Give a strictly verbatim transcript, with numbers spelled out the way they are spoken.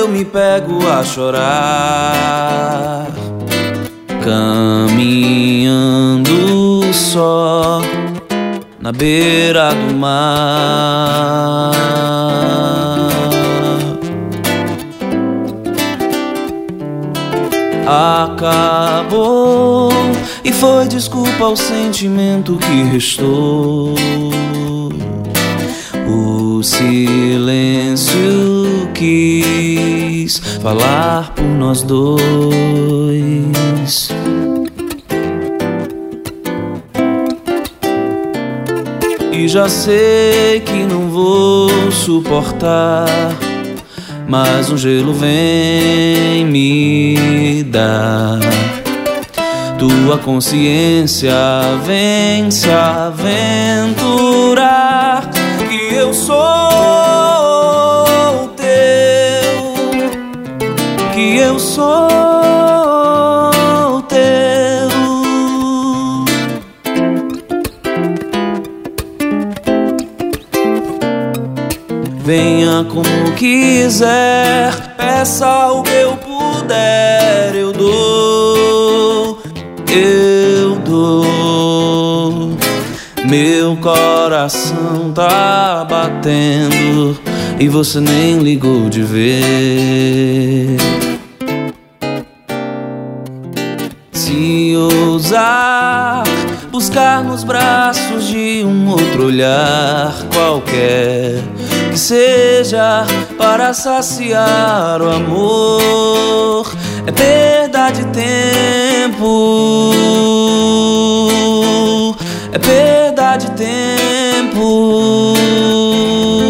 eu me pego a chorar, caminhando só na beira do mar. Acabou e foi desculpa ao sentimento que restou. O silêncio quis falar por nós dois. E já sei que não vou suportar, mas um gelo vem me dar. Tua consciência vem se aventurar, que eu sou teu, que eu sou teu. Venha como quiser, peça o que eu puder, eu dou, eu dou. Meu coração tá batendo e você nem ligou de ver. Se ousar buscar nos braços de um outro olhar qualquer, que seja para saciar o amor, é perda de tempo, é perda de tempo.